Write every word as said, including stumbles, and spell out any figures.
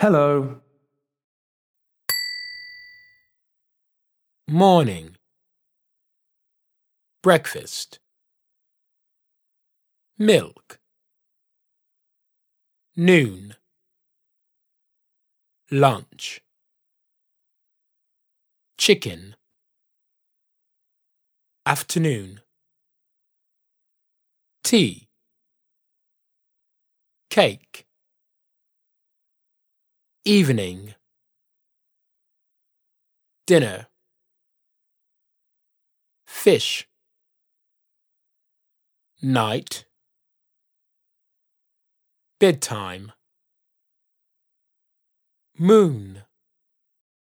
Hello. Morning. Breakfast. Milk. Noon. Lunch. Chicken. Afternoon. Tea. Cake. Evening. Dinner. Fish. Night. Bedtime. Moon.